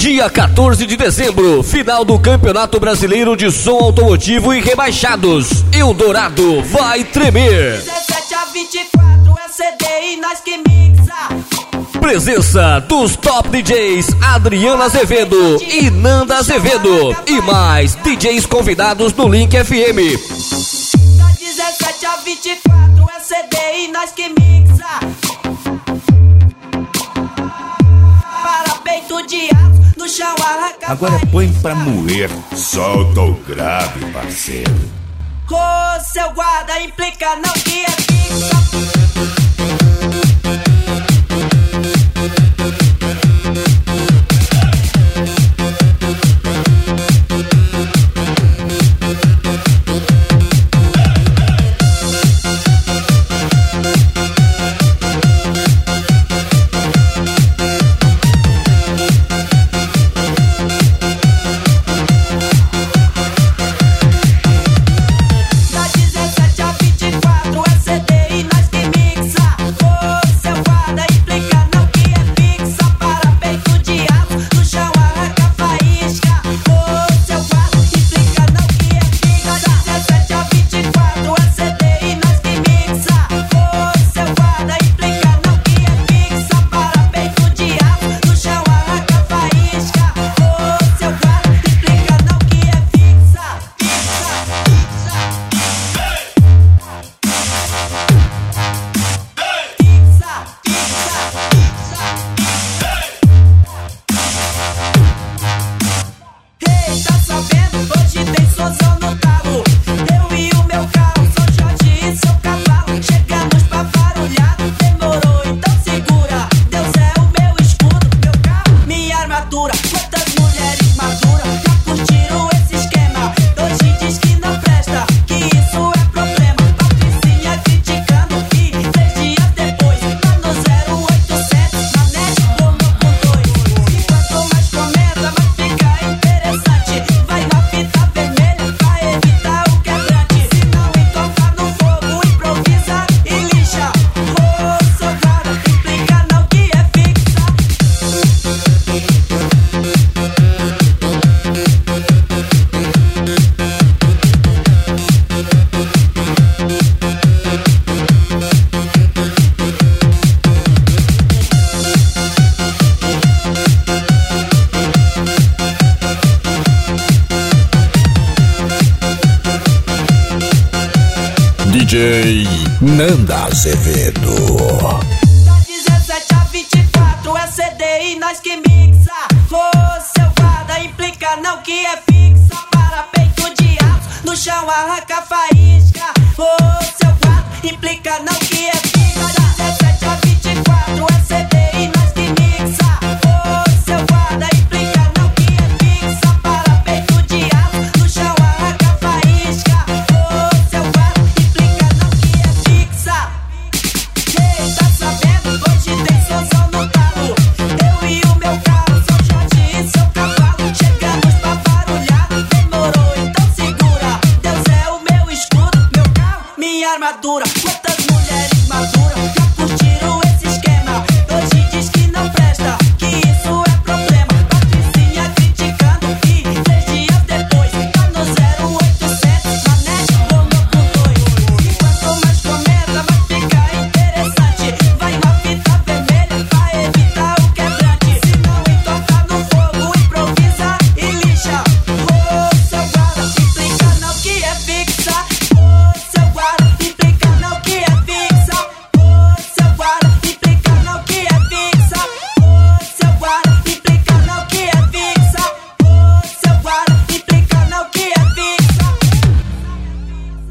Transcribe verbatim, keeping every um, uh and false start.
Dia quatorze de dezembro, final do Campeonato Brasileiro de Som Automotivo e Rebaixados. Eldorado vai tremer. dezessete a vinte e quatro é C D e nós que mixa. Presença dos top D Js Adriana Azevedo e Nanda Azevedo. E mais D Js convidados do Link F M. Da dezessete a vinte e quatro é C D e nós que mixa. Para peito de aço, no chão arranca. Agora põe pra moer. Solta o grave, parceiro. Ô, seu guarda, implica não que é fixa. D J Nanda Azevedo. Da dezessete a vinte e quatro é C D e nós que mixa. Ô, seu guarda, implica não que é fixa. Para peito de aço, no chão arranca faísca. Ô, seu